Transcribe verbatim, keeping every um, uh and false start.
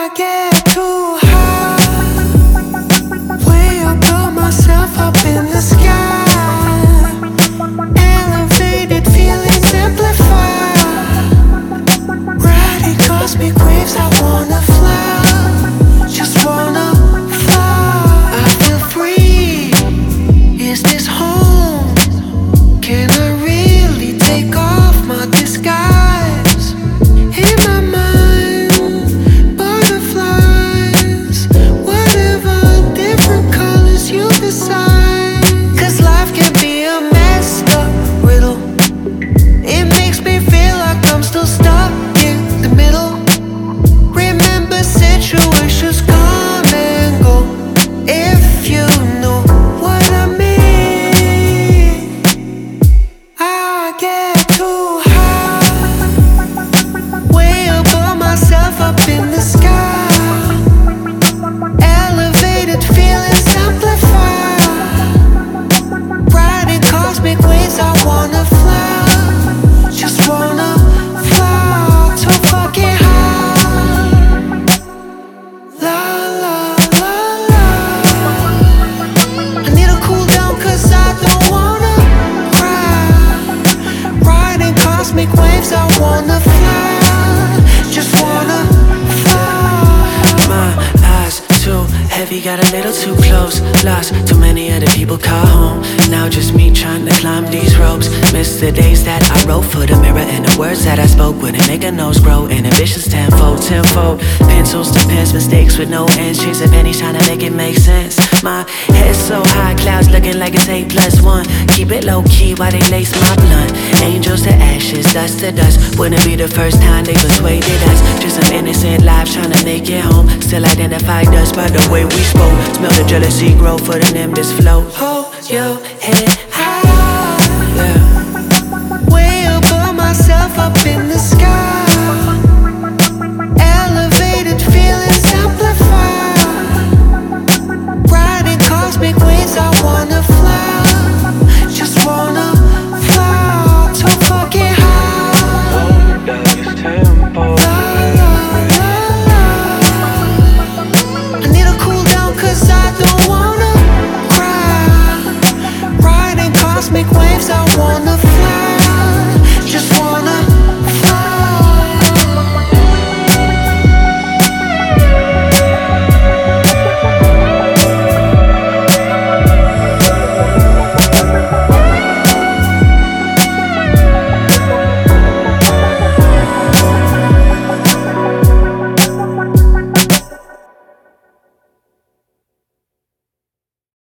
I get too high, way above myself, up in the sky. Elevated feelings amplified, riding cosmic waves. I wanna fly, just wanna fly. I feel free. Is this home? Can I really take off my disguise? In my mind, butterflies, whatever, different colors you decide. Cause life can be a messed up riddle. It makes me feel like I'm still stuck in the middle. Remember, situations come and go. If you know what I mean. I get too high, way above myself, up in the sky. Elevated feelings amplified, riding cosmic waves. I wanna fly, just wanna fly too fucking high. La la la la. I need to cool down cause I don't wanna cry. Riding cosmic waves, I wanna fly, just wanna fly. My eyes too heavy, got a little too close. Lost too many other people call home. Now just me trying to climb these ropes. Miss the days that I wrote for the mirror, and the words that I spoke wouldn't make a nose grow. Inhibitions tenfold, tenfold. Pencils to pens, mistakes with no ends. Chase of pennies trying to make it make sense. My head's so high, clouds looking like it's eight plus one. Keep it low key while they lace my blunt. Angels to ashes, dust to dust. Wouldn't be the first time they persuaded us. Just some innocent lives trying to make it home. Still identified us by the way we spoke. Smell the jealousy grow for the nimbus flow. Hold your head